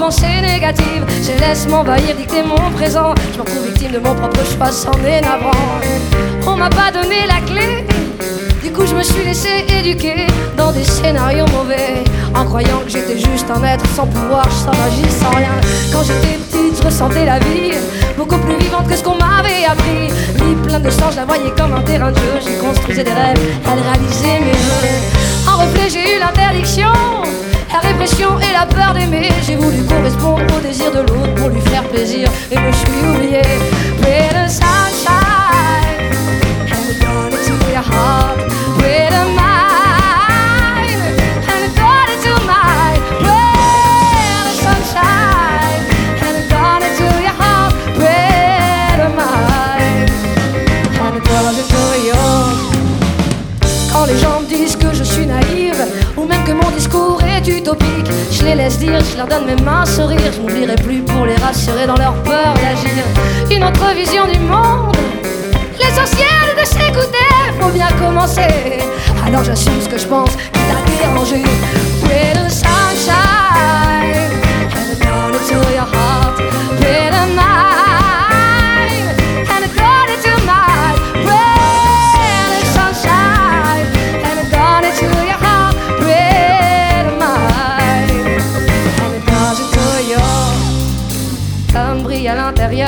pensées négatives. Je laisse m'envahir, dicter mon présent. Je me retrouve victime de mon propre choix, c'en est navrant. On m'a pas donné la clé, du coup je me suis laissé éduquer dans des scénarios mauvais, en croyant que j'étais juste un être sans pouvoir, sans magie, sans rien. Quand j'étais petite, je ressentais la vie beaucoup plus vivante que ce qu'on m'avait appris. Vie pleine de sang, je la voyais comme un terrain de jeu. J'y construisais des rêves, elle réalisait mes vœux. En reflet, j'ai eu l'interdiction, la répression et la peur d'aimer. J'ai voulu correspondre au désir de l'autre pour lui faire plaisir, et me suis oublié. With the sunshine and gone into your heart, with a mind and gone into mine. With the sunshine and gone into your heart, with a mind and gone into yours. Quand les gens me disent que je suis naïve, ou même que mon discours est utopique, je les laisse dire, je leur donne même un sourire. Je n'oublierai plus pour les rassurer dans leur peur d'agir. Une autre vision du monde, l'essentiel de s'écouter, faut bien commencer. Alors j'assume ce que je pense qui t'a dérangé. With the sunshine and gone into your heart, with a mind and gone into mine. With the sunshine and gone into your heart, with a mind and gone into your. Comme brille à l'intérieur.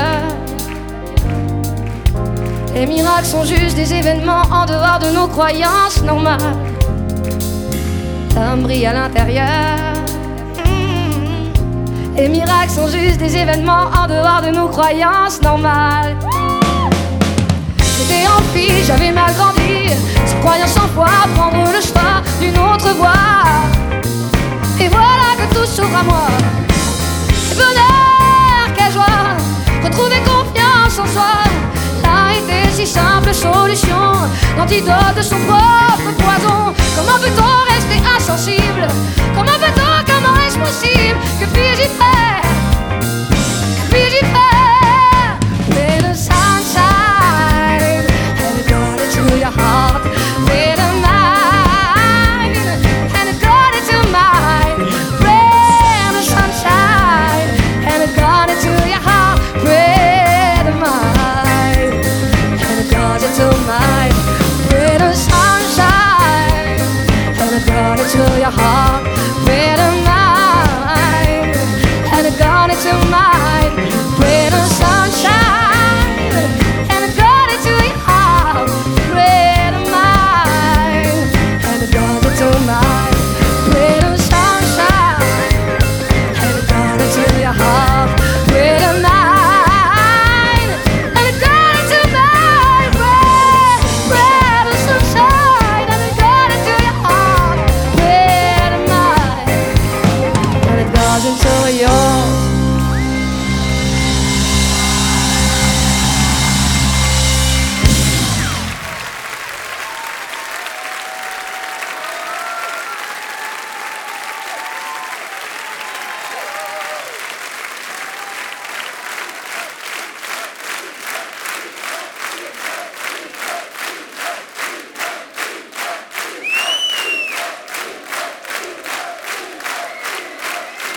Les miracles sont juste des événements en dehors de nos croyances normales. L'homme brille à l'intérieur. Les miracles sont juste des événements en dehors de nos croyances normales. J'étais en fille, j'avais mal grandi, se croyant sans foi, prendre le choix d'une autre voie. Et voilà que tout s'ouvre à moi. Et bonheur, quelle joie, retrouver confiance en soi. L'arrêter, si simple solution, l'antidote de son propre poison. Comment peut-on rester insensible? Comment est-ce possible que puis-je y faire?